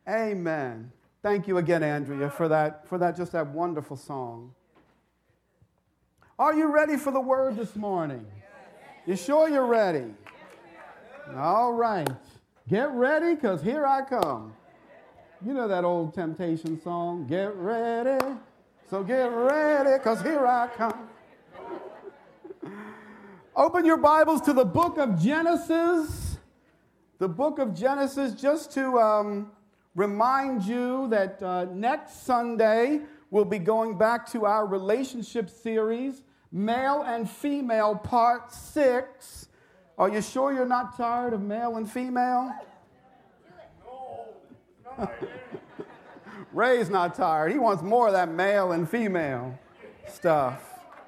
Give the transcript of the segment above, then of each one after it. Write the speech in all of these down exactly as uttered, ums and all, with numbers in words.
Amen. Thank you again, Andrea, for that, for that, just that wonderful song. Are you ready for the word this morning? You sure you're ready? All right. Get ready, because here I come. You know that old Temptation song, get ready, so get ready, because here I come. Open your Bibles to the book of Genesis. The book of Genesis, just to um, remind you that uh, next Sunday we'll be going back to our relationship series, Male and Female, Part six. Are you sure you're not tired of male and female? Ray's not tired. He wants more of that male and female stuff.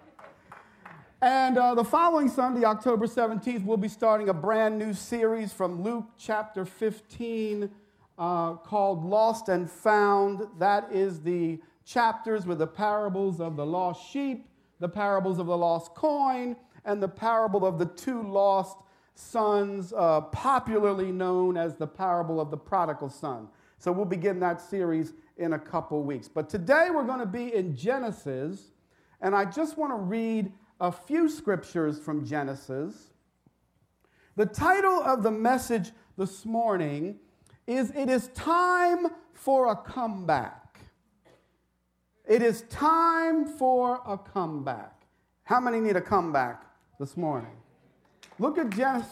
And uh, the following Sunday, October seventeenth, we'll be starting a brand new series from Luke chapter fifteen uh, called Lost and Found. That is the chapters with the parables of the lost sheep, the parables of the lost coin, and the parable of the two lost sons, uh, popularly known as the parable of the prodigal son. So we'll begin that series in a couple weeks. But today we're going to be in Genesis, and I just want to read a few scriptures from Genesis. The title of the message this morning is, It is Time for a Comeback. It is time for a comeback. How many need a comeback this morning? Look at Genesis.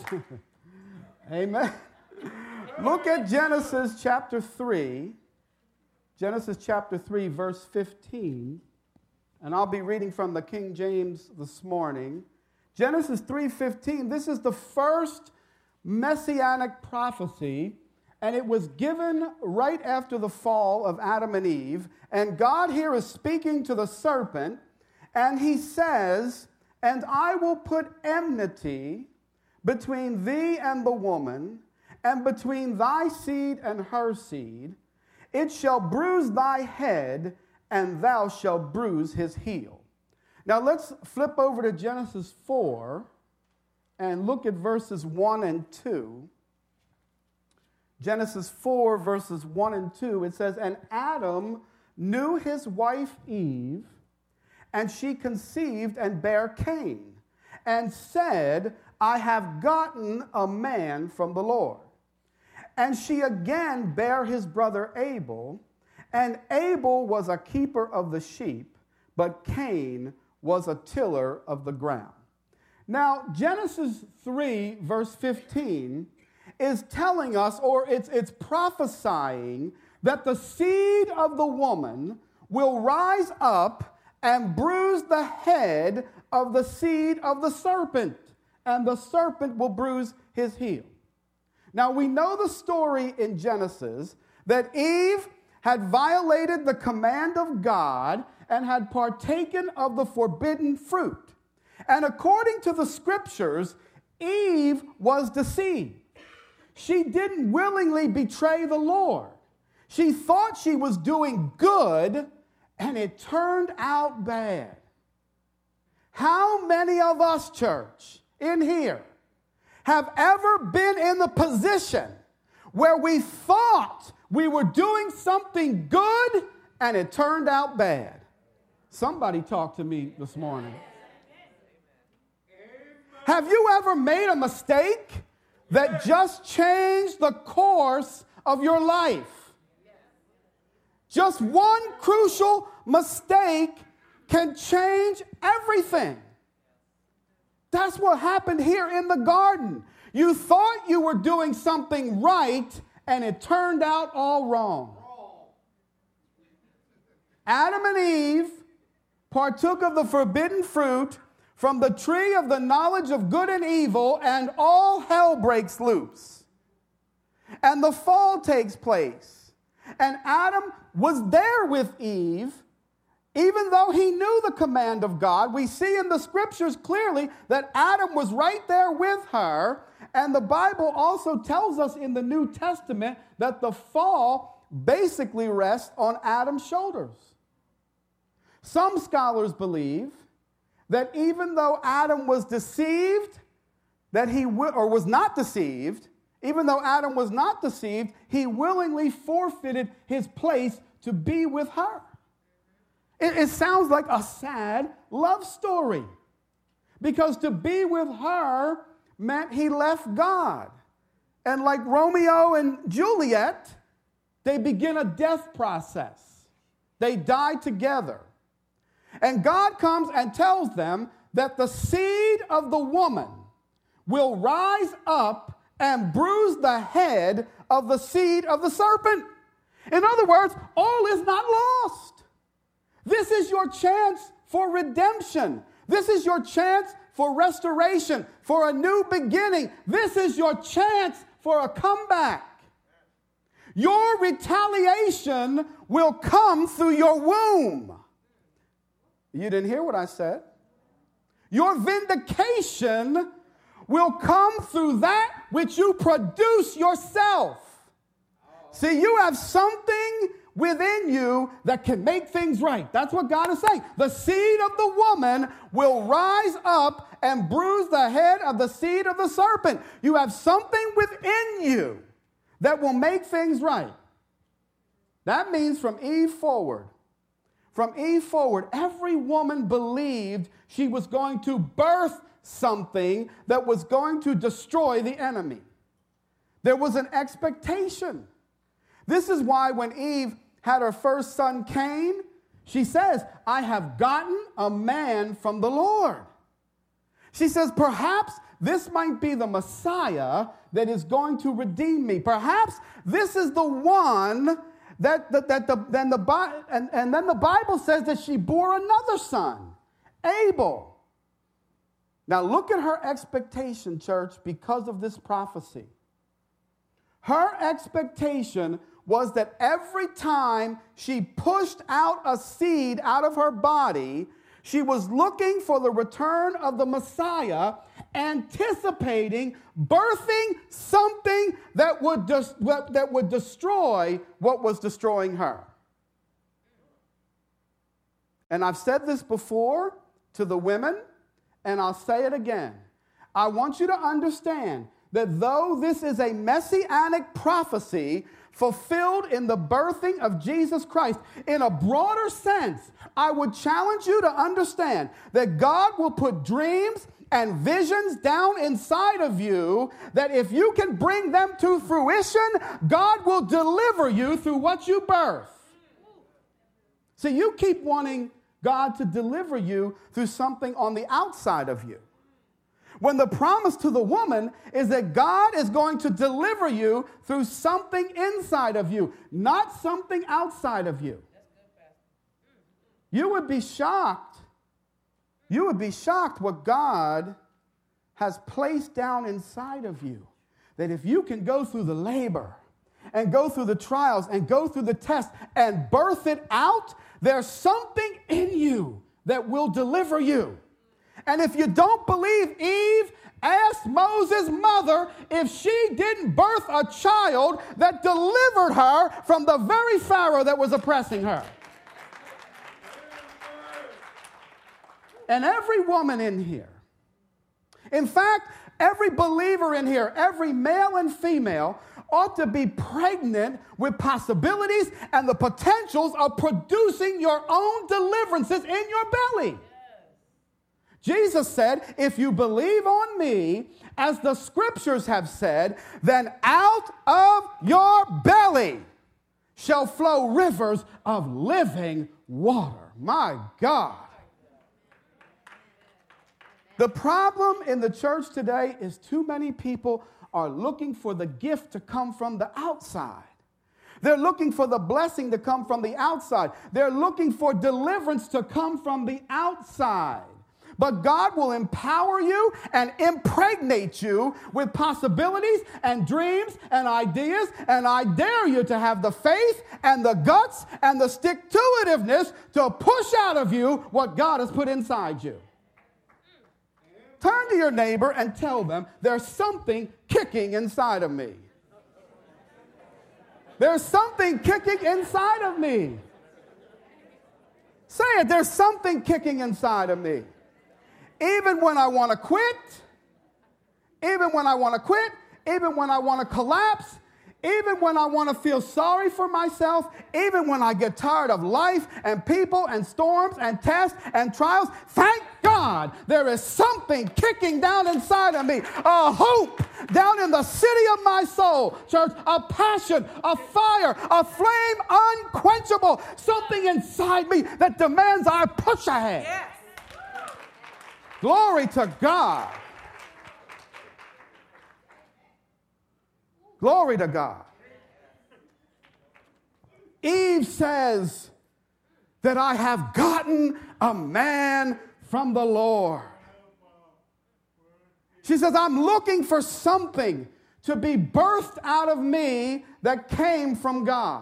Amen. Look at Genesis chapter three. Genesis chapter three, verse fifteen. And I'll be reading from the King James this morning. Genesis three fifteen, this is the first messianic prophecy, and it was given right after the fall of Adam and Eve. And God here is speaking to the serpent, and he says, "And I will put enmity between thee and the woman, and between thy seed and her seed. It shall bruise thy head, and thou shalt bruise his heel." Now let's flip over to Genesis four and look at verses one and two. Genesis four, verses one and two, it says, "And Adam knew his wife Eve, and she conceived and bare Cain, and said, I have gotten a man from the Lord. And she again bare his brother Abel, and Abel was a keeper of the sheep, but Cain was a tiller of the ground." Now, Genesis three, verse fifteen, is telling us, or it's, it's prophesying, that the seed of the woman will rise up and bruise the head of the seed of the serpent, and the serpent will bruise his heel. Now, we know the story in Genesis that Eve had violated the command of God and had partaken of the forbidden fruit. And according to the scriptures, Eve was deceived. She didn't willingly betray the Lord. She thought she was doing good, and it turned out bad. How many of us, church, in here, have ever been in the position where we thought we were doing something good and it turned out bad? Somebody talk to me this morning. Have you ever made a mistake that just changed the course of your life? Just one crucial mistake can change everything. That's what happened here in the garden. You thought you were doing something right, and it turned out all wrong. Adam and Eve partook of the forbidden fruit from the tree of the knowledge of good and evil, and all hell breaks loose. And the fall takes place. And Adam was there with Eve, even though he knew the command of God. We see in the scriptures clearly that Adam was right there with her. And the Bible also tells us in the New Testament that the fall basically rests on Adam's shoulders. Some scholars believe that even though Adam was deceived, that he w- or was not deceived, Even though Adam was not deceived, he willingly forfeited his place to be with her. It, it sounds like a sad love story, because to be with her meant he left God. And like Romeo and Juliet, they begin a death process. They die together. And God comes and tells them that the seed of the woman will rise up and bruise the head of the seed of the serpent. In other words, all is not lost. This is your chance for redemption. This is your chance for restoration, for a new beginning. This is your chance for a comeback. Your retaliation will come through your womb. You didn't hear what I said. Your vindication will come through that which you produce yourself. See, you have something within you that can make things right. That's what God is saying. The seed of the woman will rise up and bruise the head of the seed of the serpent. You have something within you that will make things right. That means from Eve forward, from Eve forward, every woman believed she was going to birth something that was going to destroy the enemy. There was an expectation. This is why when Eve had her first son, Cain, she says, I have gotten a man from the Lord. She says, perhaps this might be the Messiah that is going to redeem me. Perhaps this is the one that, that, that the, then the, and, and then the Bible says that she bore another son, Abel. Now look at her expectation, church, because of this prophecy. Her expectation was that every time she pushed out a seed out of her body, she was looking for the return of the Messiah, anticipating birthing something that would, des- that would destroy what was destroying her. And I've said this before to the women, and I'll say it again. I want you to understand that though this is a messianic prophecy fulfilled in the birthing of Jesus Christ, in a broader sense, I would challenge you to understand that God will put dreams and visions down inside of you that if you can bring them to fruition, God will deliver you through what you birth. See, you keep wanting God to deliver you through something on the outside of you, when the promise to the woman is that God is going to deliver you through something inside of you, not something outside of you. You would be shocked. You would be shocked what God has placed down inside of you. That if you can go through the labor and go through the trials and go through the tests and birth it out, there's something in you that will deliver you. And if you don't believe Eve, ask Moses' mother if she didn't birth a child that delivered her from the very Pharaoh that was oppressing her. And every woman in here, in fact, every believer in here, every male and female, ought to be pregnant with possibilities and the potentials of producing your own deliverances in your belly. Jesus said, if you believe on me, as the scriptures have said, then out of your belly shall flow rivers of living water. My God. The problem in the church today is too many people are looking for the gift to come from the outside. They're looking for the blessing to come from the outside. They're looking for deliverance to come from the outside. But God will empower you and impregnate you with possibilities and dreams and ideas. And I dare you to have the faith and the guts and the stick-to-itiveness to push out of you what God has put inside you. Turn to your neighbor and tell them, there's something kicking inside of me. There's something kicking inside of me. Say it, there's something kicking inside of me. Even when I want to quit, even when I want to quit, even when I want to collapse, even when I want to feel sorry for myself, even when I get tired of life and people and storms and tests and trials, thank God there is something kicking down inside of me, a hope down in the city of my soul, church, a passion, a fire, a flame unquenchable, something inside me that demands I push ahead. Yes. Glory to God. Glory to God. Eve says that I have gotten a man from the Lord. She says, I'm looking for something to be birthed out of me that came from God.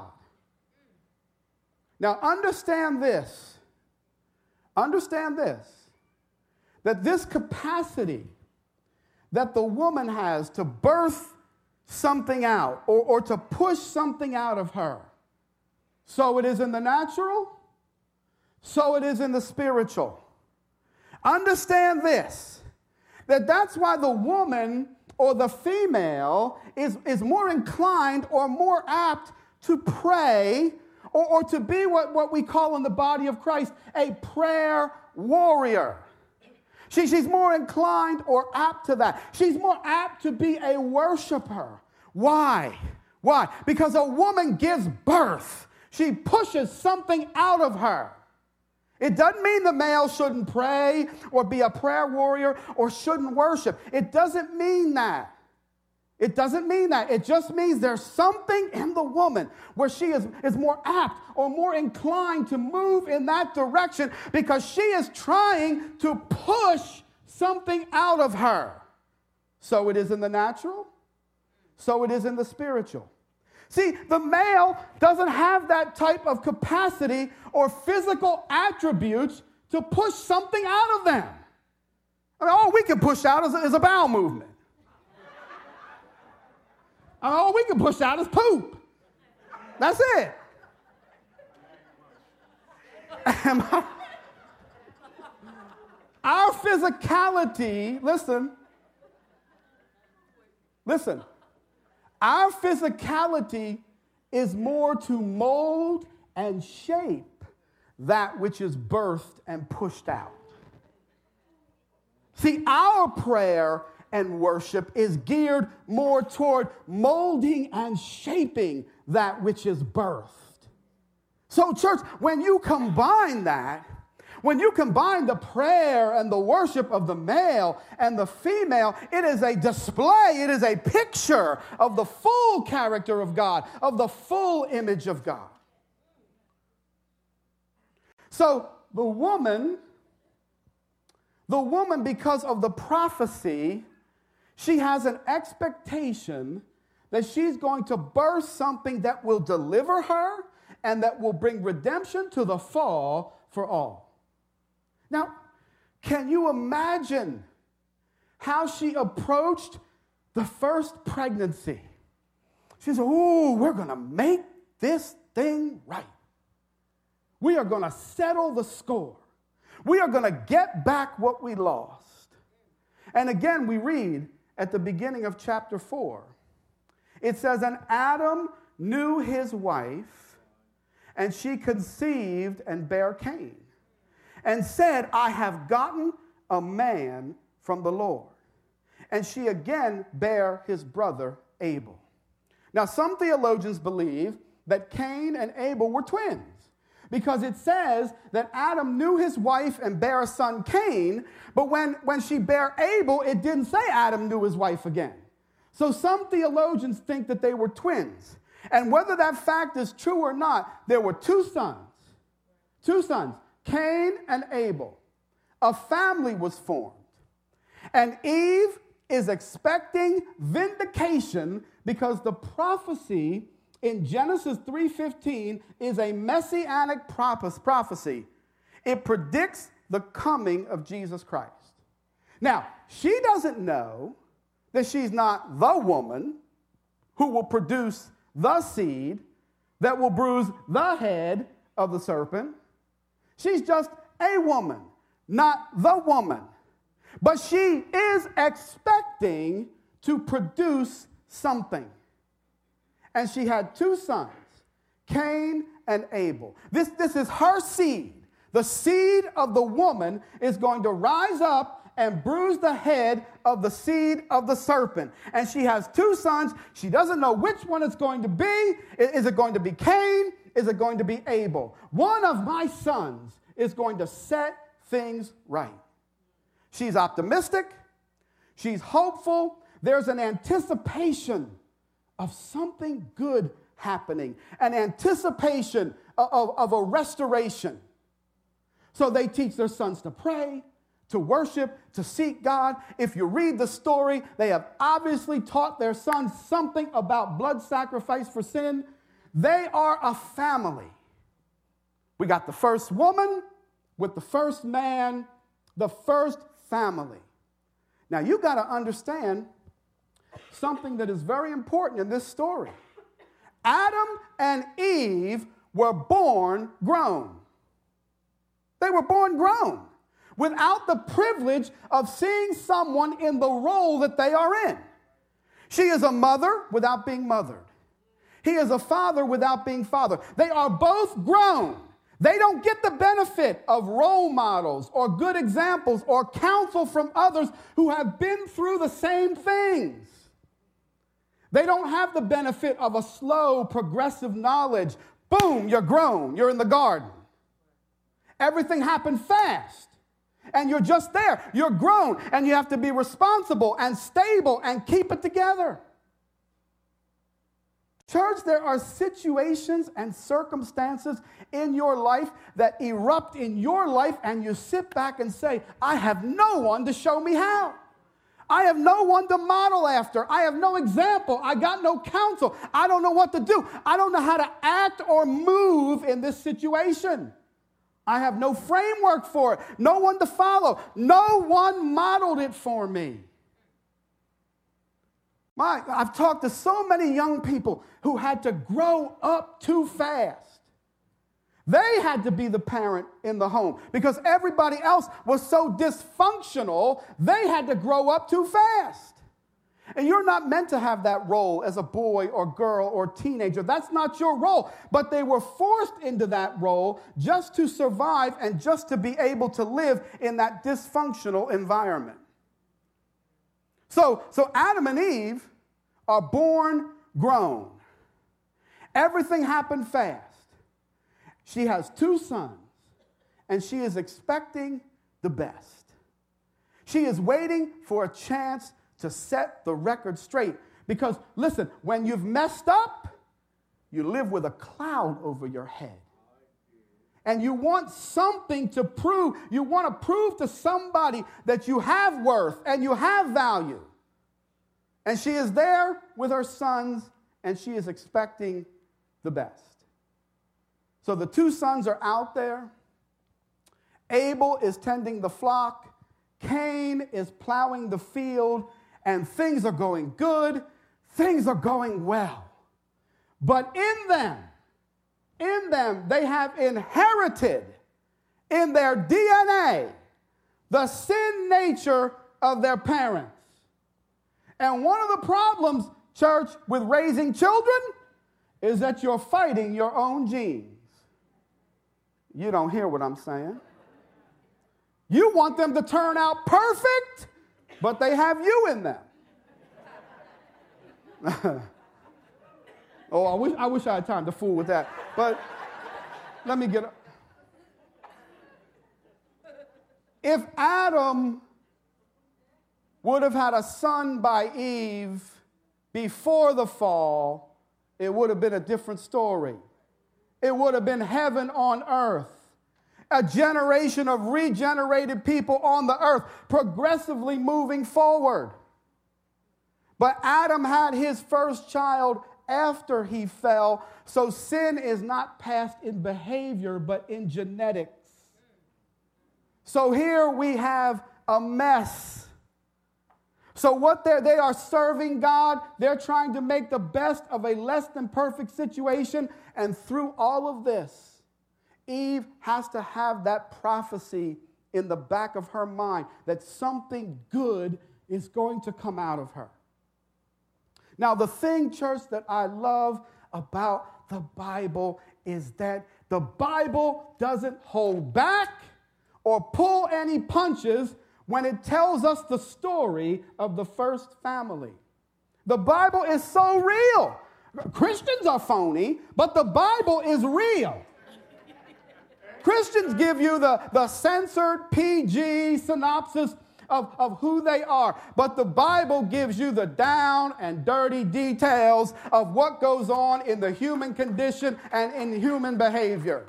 Now, understand this. Understand this. That this capacity that the woman has to birth something out or, or to push something out of her. So it is in the natural, so it is in the spiritual. Understand this, that that's why the woman or the female is, is more inclined or more apt to pray or, or to be what, what we call in the body of Christ a prayer warrior. She, she's more inclined or apt to that. She's more apt to be a worshiper. Why? Why? Because a woman gives birth. She pushes something out of her. It doesn't mean the male shouldn't pray or be a prayer warrior or shouldn't worship. It doesn't mean that. It doesn't mean that. It just means there's something in the woman where she is, is more apt or more inclined to move in that direction because she is trying to push something out of her. So it is in the natural, so it is in the spiritual. See, the male doesn't have that type of capacity or physical attributes to push something out of them. I mean, all we can push out is, is a bowel movement. I mean, all we can push out is poop. That's it. Our physicality, listen, listen, our physicality is more to mold and shape that which is birthed and pushed out. See, our prayer and worship is geared more toward molding and shaping that which is birthed. So, church, when you combine that, when you combine the prayer and the worship of the male and the female, it is a display, it is a picture of the full character of God, of the full image of God. So, the woman, the woman, because of the prophecy, she has an expectation that she's going to birth something that will deliver her and that will bring redemption to the fall for all. Now, can you imagine how she approached the first pregnancy? She said, "Ooh, we're going to make this thing right. We are going to settle the score. We are going to get back what we lost." And again, we read at the beginning of chapter four, it says, "And Adam knew his wife, and she conceived and bare Cain, and said, I have gotten a man from the Lord. And she again bare his brother Abel." Now, some theologians believe that Cain and Abel were twins, because it says that Adam knew his wife and bare a son, Cain, but when, when she bare Abel, it didn't say Adam knew his wife again. So some theologians think that they were twins. And whether that fact is true or not, there were two sons, two sons, Cain and Abel. A family was formed. And Eve is expecting vindication because the prophecy in Genesis three fifteen is a messianic prophecy. It predicts the coming of Jesus Christ. Now, she doesn't know that she's not the woman who will produce the seed that will bruise the head of the serpent. She's just a woman, not the woman. But she is expecting to produce something. And she had two sons, Cain and Abel. This, this is her seed. The seed of the woman is going to rise up and bruise the head of the seed of the serpent. And she has two sons. She doesn't know which one it's going to be. Is it going to be Cain? Is it going to be Abel? One of my sons is going to set things right. She's optimistic. She's hopeful. There's an anticipation of something good happening, an anticipation of, of, of a restoration. So they teach their sons to pray, to worship, to seek God. If you read the story, they have obviously taught their sons something about blood sacrifice for sin. They are a family. We got the first woman with the first man, the first family. Now, you got to understand something that is very important in this story. Adam and Eve were born grown. They were born grown without the privilege of seeing someone in the role that they are in. She is a mother without being mothered. He is a father without being father. They are both grown. They don't get the benefit of role models or good examples or counsel from others who have been through the same things. They don't have the benefit of a slow, progressive knowledge. Boom, you're grown. You're in the garden. Everything happened fast. And you're just there. You're grown. And you have to be responsible and stable and keep it together. Church, there are situations and circumstances in your life that erupt in your life, and you sit back and say, I have no one to show me how. I have no one to model after. I have no example. I got no counsel. I don't know what to do. I don't know how to act or move in this situation. I have no framework for it. No one to follow. No one modeled it for me. My, I've talked to so many young people who had to grow up too fast. They had to be the parent in the home because everybody else was so dysfunctional, they had to grow up too fast. And you're not meant to have that role as a boy or girl or teenager. That's not your role. But they were forced into that role just to survive and just to be able to live in that dysfunctional environment. So, so Adam and Eve are born grown. Everything happened fast. She has two sons, and she is expecting the best. She is waiting for a chance to set the record straight. Because, listen, when you've messed up, you live with a cloud over your head. And you want something to prove. You want to prove to somebody that you have worth and you have value. And she is there with her sons, and she is expecting the best. So the two sons are out there. Abel is tending the flock. Cain is plowing the field. And things are going good. Things are going well. But in them, in them, they have inherited in their D N A the sin nature of their parents. And one of the problems, church, with raising children is that you're fighting your own genes. You don't hear what I'm saying. You want them to turn out perfect, but they have you in them. oh, I wish, I wish I had time to fool with that. But let me get up. If Adam would have had a son by Eve before the fall, it would have been a different story. It would have been heaven on earth. A generation of regenerated people on the earth, progressively moving forward. But Adam had his first child after he fell, so sin is not passed in behavior, but in genetics. So here we have a mess. So what they're, they are serving God, they're trying to make the best of a less than perfect situation, and through all of this, Eve has to have that prophecy in the back of her mind that something good is going to come out of her. Now, the thing, church, that I love about the Bible is that the Bible doesn't hold back or pull any punches when it tells us the story of the first family. The Bible is so real. Christians are phony, but the Bible is real. Christians give you the, the censored P G synopsis of, of who they are, but the Bible gives you the down and dirty details of what goes on in the human condition and in human behavior.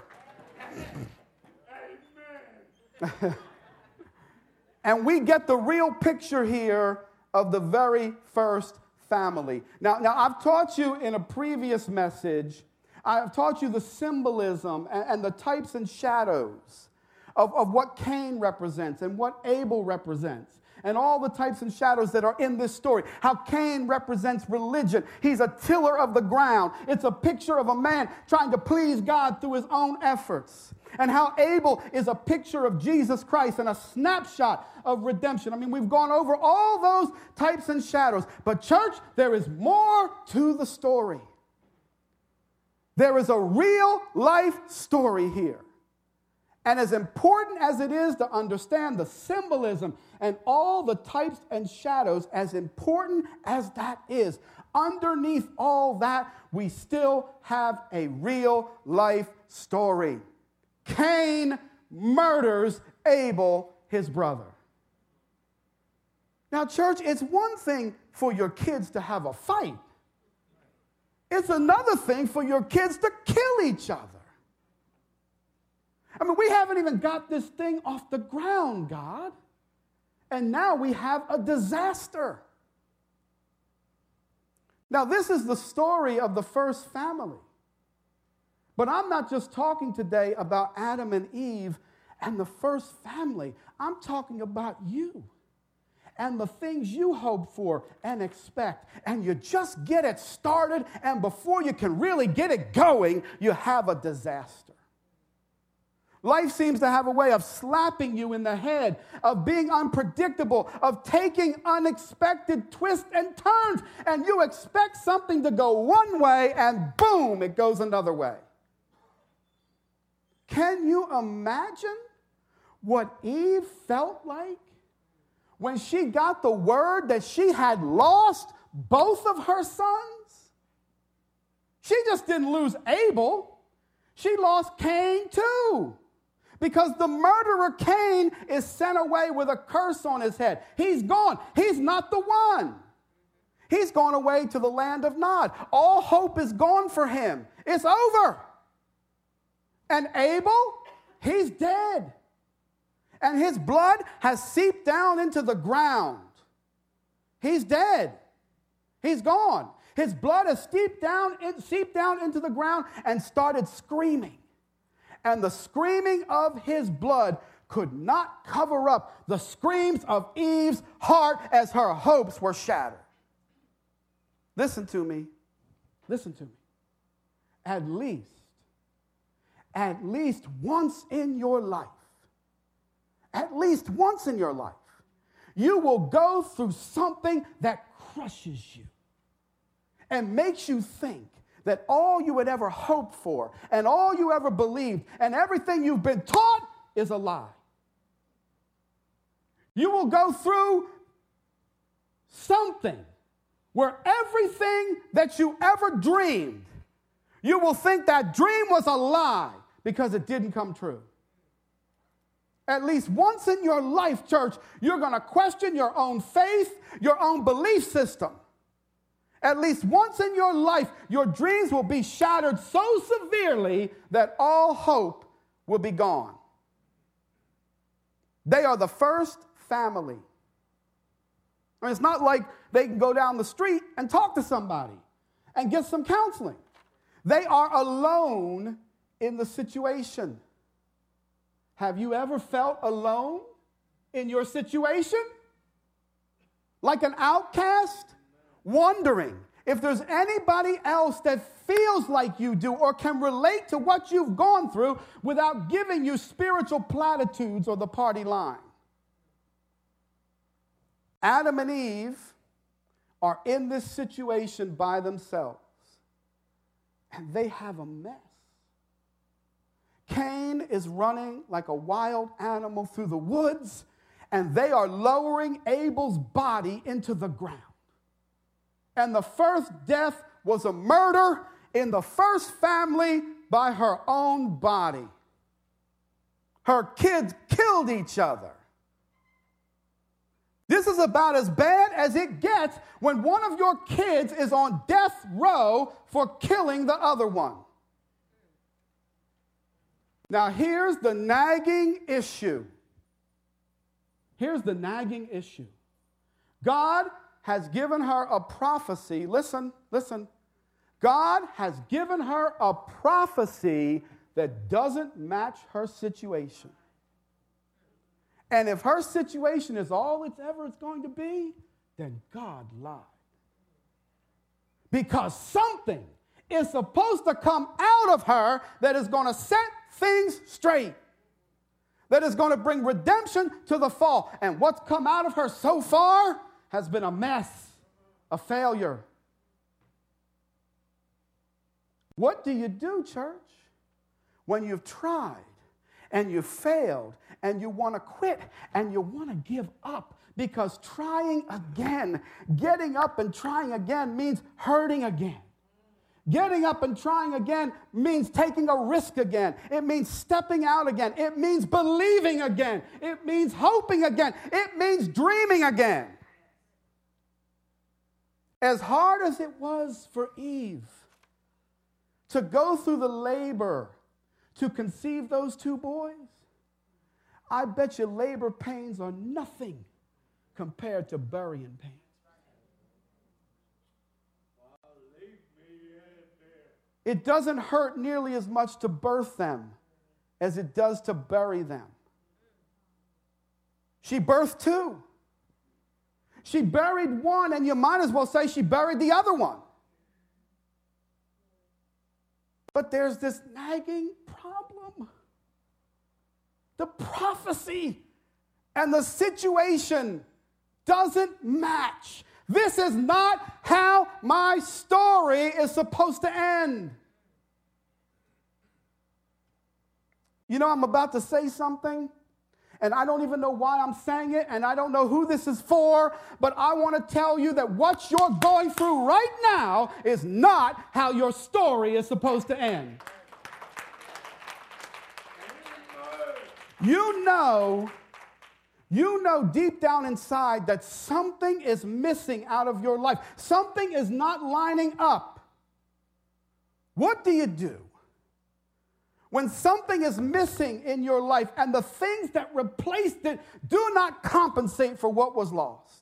And we get the real picture here of the very first family. Now, now I've taught you in a previous message, I've taught you the symbolism and, and the types and shadows of, of what Cain represents and what Abel represents, and all the types and shadows that are in this story. How Cain represents religion. He's a tiller of the ground. It's a picture of a man trying to please God through his own efforts. And how Abel is a picture of Jesus Christ and a snapshot of redemption. I mean, we've gone over all those types and shadows. But church, there is more to the story. There is a real life story here. And as important as it is to understand the symbolism and all the types and shadows, as important as that is, underneath all that, we still have a real life story. Cain murders Abel, his brother. Now, church, it's one thing for your kids to have a fight. It's another thing for your kids to kill each other. I mean, we haven't even got this thing off the ground, God. And now we have a disaster. Now, this is the story of the first family. But I'm not just talking today about Adam and Eve and the first family. I'm talking about you and the things you hope for and expect. And you just get it started, and before you can really get it going, you have a disaster. Life seems to have a way of slapping you in the head, of being unpredictable, of taking unexpected twists and turns, and you expect something to go one way, and boom, it goes another way. Can you imagine what Eve felt like when she got the word that she had lost both of her sons? She just didn't lose Abel. She lost Cain too. Because the murderer Cain is sent away with a curse on his head. He's gone. He's not the one. He's gone away to the land of Nod. All hope is gone for him. It's over. And Abel, he's dead. And his blood has seeped down into the ground. He's dead. He's gone. His blood has seeped down, seeped down into the ground and started screaming. And the screaming of his blood could not cover up the screams of Eve's heart as her hopes were shattered. Listen to me. Listen to me. At least, at least once in your life, at least once in your life, you will go through something that crushes you and makes you think that all you had ever hoped for and all you ever believed and everything you've been taught is a lie. You will go through something where everything that you ever dreamed, you will think that dream was a lie because it didn't come true. At least once in your life, church, you're going to question your own faith, your own belief system. At least once in your life, your dreams will be shattered so severely that all hope will be gone. They are the first family. I mean, it's not like they can go down the street and talk to somebody and get some counseling. They are alone in the situation. Have you ever felt alone in your situation? Like an outcast? Wondering if there's anybody else that feels like you do or can relate to what you've gone through without giving you spiritual platitudes or the party line. Adam and Eve are in this situation by themselves, and they have a mess. Cain is running like a wild animal through the woods, and they are lowering Abel's body into the ground. And the first death was a murder in the first family by her own body. Her kids killed each other. This is about as bad as it gets when one of your kids is on death row for killing the other one. Now, here's the nagging issue. Here's the nagging issue. God has given her a prophecy. Listen, listen. God has given her a prophecy that doesn't match her situation. And if her situation is all it's ever it's going to be, then God lied. Because something is supposed to come out of her that is going to set things straight, that is going to bring redemption to the fall. And what's come out of her so far has been a mess, a failure. What do you do, church, when you've tried and you've failed and you want to quit and you want to give up? Because trying again, getting up and trying again means hurting again. Getting up and trying again means taking a risk again. It means stepping out again. It means believing again. It means hoping again. It means dreaming again. As hard as it was for Eve to go through the labor to conceive those two boys, I bet you labor pains are nothing compared to burying pains. It doesn't hurt nearly as much to birth them as it does to bury them. She birthed two. She buried one, and you might as well say she buried the other one. But there's this nagging problem. The prophecy and the situation doesn't match. This is not how my story is supposed to end. You know, I'm about to say something, and I don't even know why I'm saying it, and I don't know who this is for, but I want to tell you that what you're going through right now is not how your story is supposed to end. You know, you know deep down inside that something is missing out of your life. Something is not lining up. What do you do when something is missing in your life and the things that replaced it do not compensate for what was lost?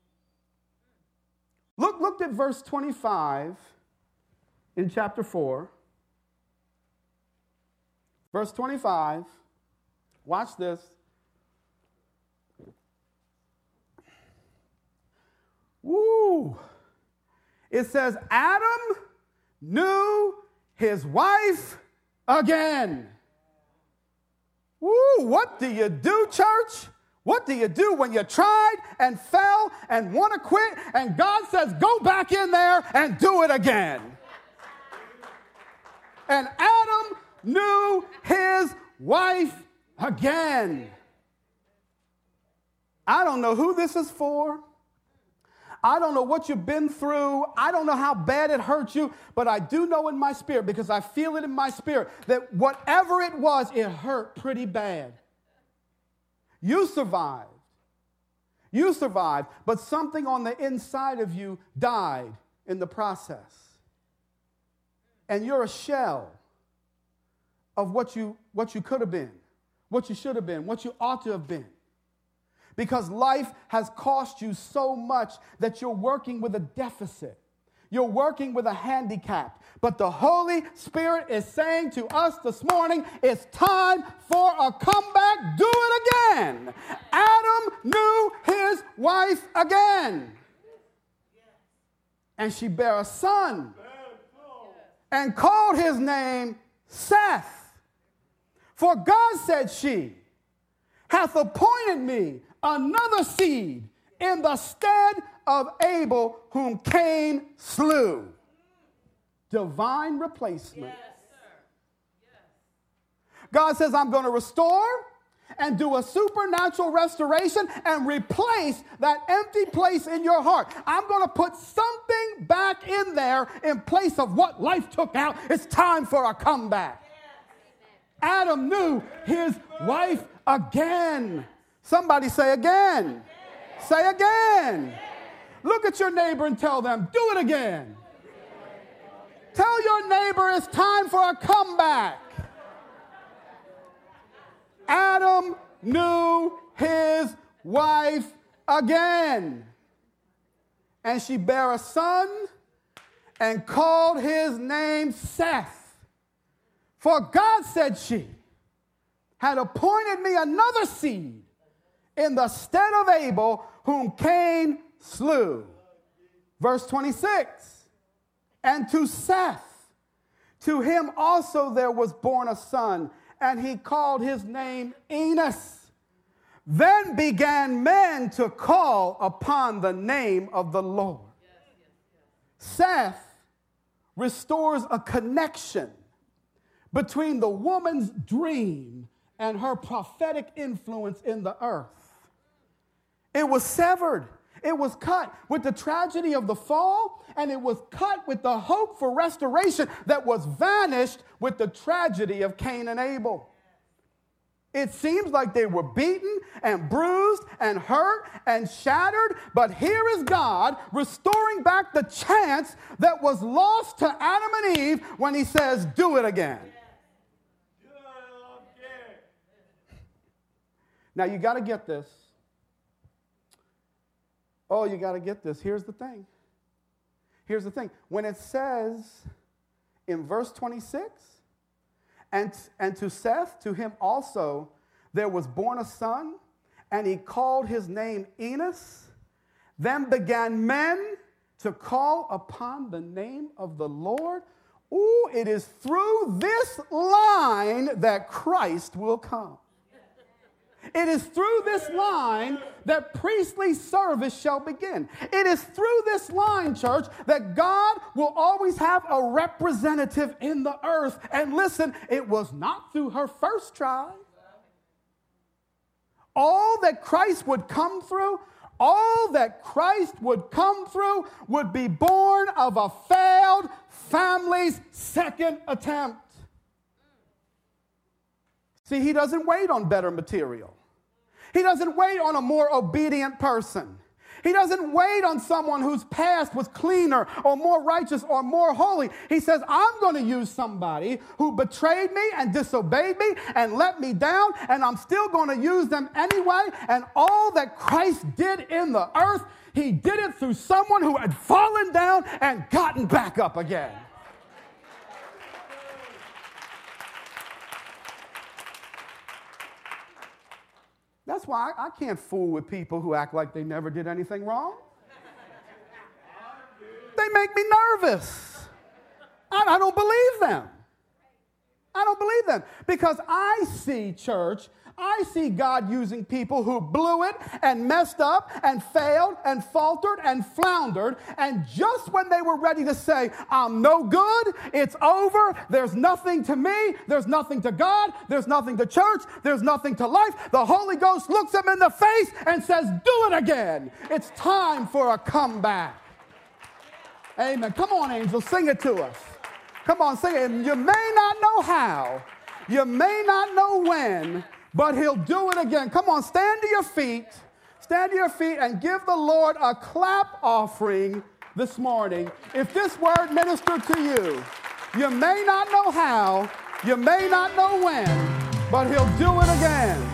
Look, look at verse twenty-five in chapter four. Verse twenty-five. Watch this. Woo! It says, Adam knew his wife again. Woo! What do you do, church? What do you do when you tried and fell and want to quit and God says, go back in there and do it again? And Adam knew his wife again. I don't know who this is for. I don't know what you've been through. I don't know how bad it hurt you, but I do know in my spirit, because I feel it in my spirit, that whatever it was, it hurt pretty bad. You survived. You survived, but something on the inside of you died in the process. And you're a shell of what you, what you could have been, what you should have been, what you ought to have been. Because life has cost you so much that you're working with a deficit. You're working with a handicap. But the Holy Spirit is saying to us this morning, it's time for a comeback. Do it again. Adam knew his wife again. And she bare a son and called his name Seth. For God, said she, hath appointed me another seed in the stead of Abel, whom Cain slew. Divine replacement. Yes, sir. Yes. God says, I'm going to restore and do a supernatural restoration and replace that empty place in your heart. I'm going to put something back in there in place of what life took out. It's time for a comeback. Adam knew his wife again. Somebody say again. Say again. Look at your neighbor and tell them, do it again. Tell your neighbor it's time for a comeback. Adam knew his wife again. And she bare a son and called his name Seth. For God, said she, had appointed me another seed in the stead of Abel, whom Cain slew. Verse twenty-six. And to Seth, to him also there was born a son, and he called his name Enos. Then began men to call upon the name of the Lord. Yes, yes, yes. Seth restores a connection between the woman's dream and her prophetic influence in the earth. It was severed. It was cut with the tragedy of the fall, and it was cut with the hope for restoration that was vanished with the tragedy of Cain and Abel. It seems like they were beaten and bruised and hurt and shattered, but here is God restoring back the chance that was lost to Adam and Eve when he says, do it again. Now you got to get this. Oh, you got to get this. Here's the thing. Here's the thing. When it says in verse twenty-six, and, and to Seth, to him also, there was born a son, and he called his name Enos. Then began men to call upon the name of the Lord. Ooh, it is through this line that Christ will come. It is through this line that priestly service shall begin. It is through this line, church, that God will always have a representative in the earth. And listen, it was not through her first try. All that Christ would come through, all that Christ would come through would be born of a failed family's second attempt. See, he doesn't wait on better material. He doesn't wait on a more obedient person. He doesn't wait on someone whose past was cleaner or more righteous or more holy. He says, I'm going to use somebody who betrayed me and disobeyed me and let me down, and I'm still going to use them anyway. And all that Christ did in the earth, he did it through someone who had fallen down and gotten back up again. That's why I, I can't fool with people who act like they never did anything wrong. They make me nervous. I, I don't believe them. I don't believe them. Because I see, church, I see God using people who blew it and messed up and failed and faltered and floundered. And just when they were ready to say, I'm no good, it's over, there's nothing to me, there's nothing to God, there's nothing to church, there's nothing to life, the Holy Ghost looks them in the face and says, do it again. It's time for a comeback. Amen. Come on, angels, sing it to us. Come on, sing it. You may not know how, you may not know when, but he'll do it again. Come on, stand to your feet. Stand to your feet and give the Lord a clap offering this morning. If this word ministered to you, you may not know how, you may not know when, but he'll do it again.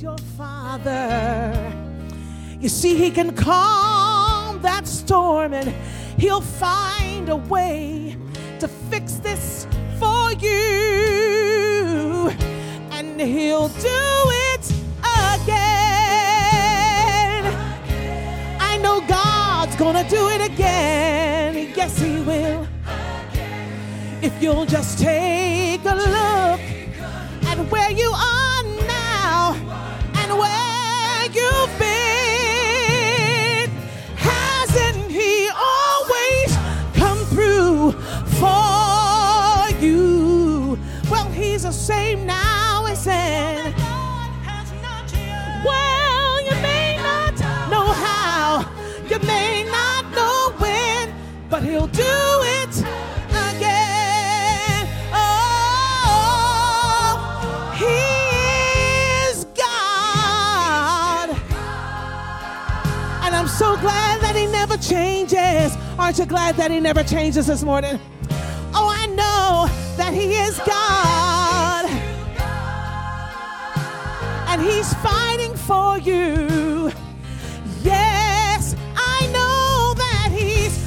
your Father. You see, he can calm that storm, and he'll find a way to fix this for you, and he'll do it again. I know God's gonna do it again. Yes, he will. If you'll just take a look at where you are now and where you've been, hasn't he always come through for you? Well, he's the same now as then. Well, you may not know how, you may not know when, but he'll do it again. Oh, he is God. And I'm so glad that he never changes. Aren't you glad that he never changes this morning? Oh, I know that he is God. And he's fighting for you. Yes, I know that he's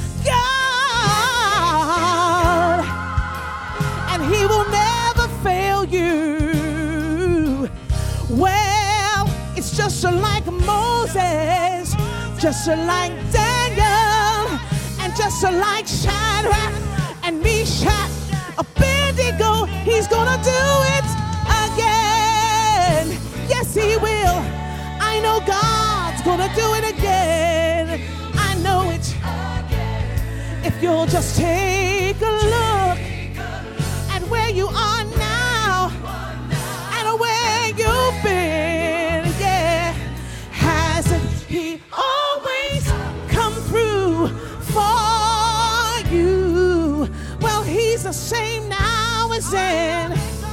God. And he will never fail you. Well, it's just like Moses, just like Daniel, and just like Shadrach and Meshach, Abednego, he's gonna do it again. Yes, he will. I know God's gonna do it again. I know it. If you'll just take a look at where you are now and where you've been, yeah, hasn't he always come through for you? Well, he's the same now as then.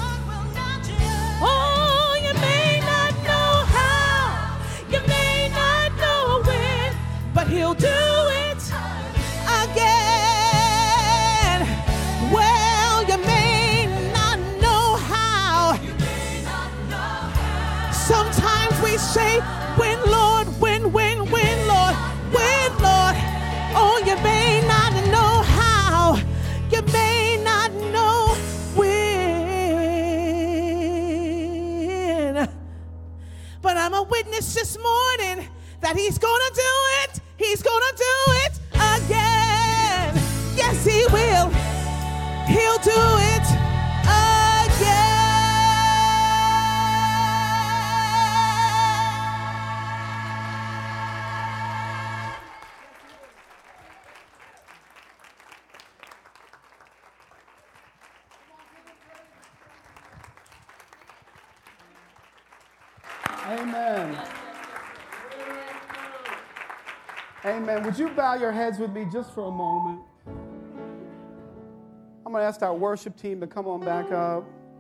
Oh, you may not know how, you may not know when, but he'll do it again. Well, you may not know how. Sometimes we say, when, Lord, when, when, when, Lord, when, Lord. Oh, you may not know how, you may not know when. But I'm a witness this morning that he's gonna do it. He's gonna do it again. Yes, he will. He'll do it again. Amen. Amen. Would you bow your heads with me just for a moment? I'm going to ask our worship team to come on back up.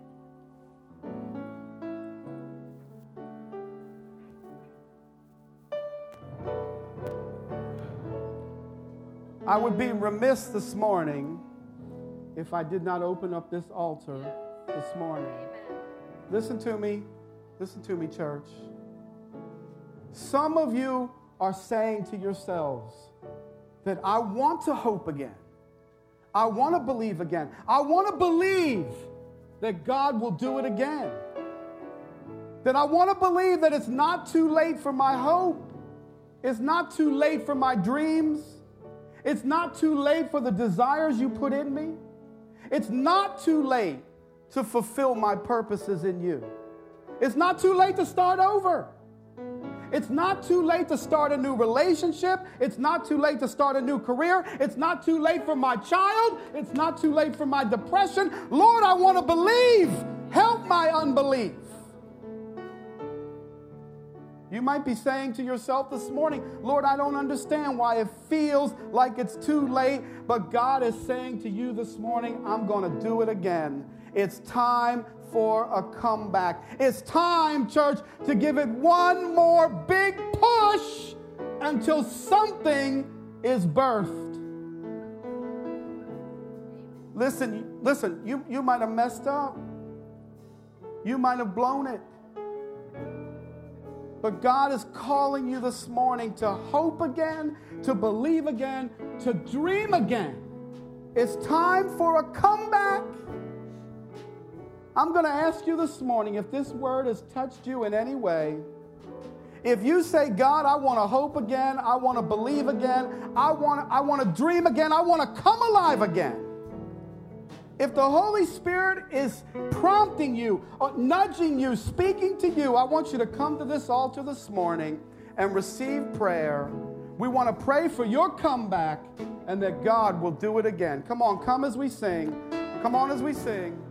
I would be remiss this morning if I did not open up this altar this morning. Listen to me. Listen to me, church. Some of you are saying to yourselves that I want to hope again. I want to believe again. I want to believe that God will do it again. That I want to believe that it's not too late for my hope. It's not too late for my dreams. It's not too late for the desires you put in me. It's not too late to fulfill my purposes in you. It's not too late to start over. It's not too late to start a new relationship. It's not too late to start a new career. It's not too late for my child. It's not too late for my depression. Lord, I want to believe. Help my unbelief. You might be saying to yourself this morning, Lord, I don't understand why it feels like it's too late, but God is saying to you this morning, I'm going to do it again. It's time for a comeback. It's time, church, to give it one more big push until something is birthed. Listen, listen, you, you might have messed up. You might have blown it. But God is calling you this morning to hope again, to believe again, to dream again. It's time for a comeback. I'm going to ask you this morning if this word has touched you in any way. If you say, God, I want to hope again, I want to believe again, I want, I want to dream again, I want to come alive again. If the Holy Spirit is prompting you, or nudging you, speaking to you, I want you to come to this altar this morning and receive prayer. We want to pray for your comeback and that God will do it again. Come on, come as we sing. Come on as we sing.